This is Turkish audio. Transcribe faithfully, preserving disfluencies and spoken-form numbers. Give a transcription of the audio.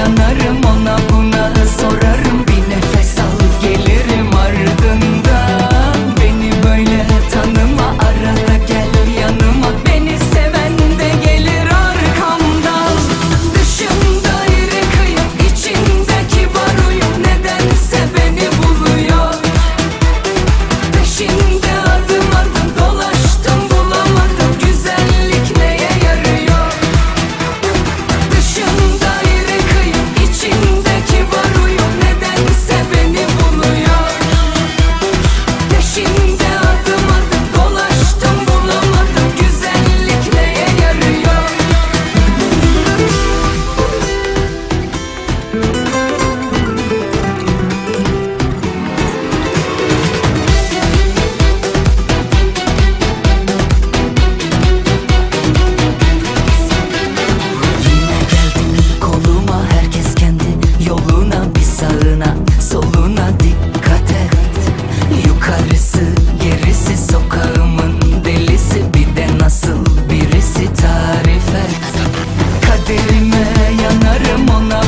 yanarım, ona buna sorarım, bir nefes al gelirim ardından. Beni böyle tanıma, arada gel yanıma, beni seven de gelir arkamdan. Dışımda iri kıyım, içinde kibar uyum, nedense beni buluyor. Peşinde adım adım dolaştım, bulamadım, güzellik neye yarıyor? Dışımda iri kıyım, içinde kibar uyum, nedense beni buluyor. Peşinde adım adım dolaştım, bulamadım, güzellik neye yarıyor? Yine geldin koluma, herkes kendi yoluna, bir sağına soluna dikkat et. Yukarısı gerisi sokağımın delisi, bir de nasıl birisi tarif et. Kaderime yanarım, ona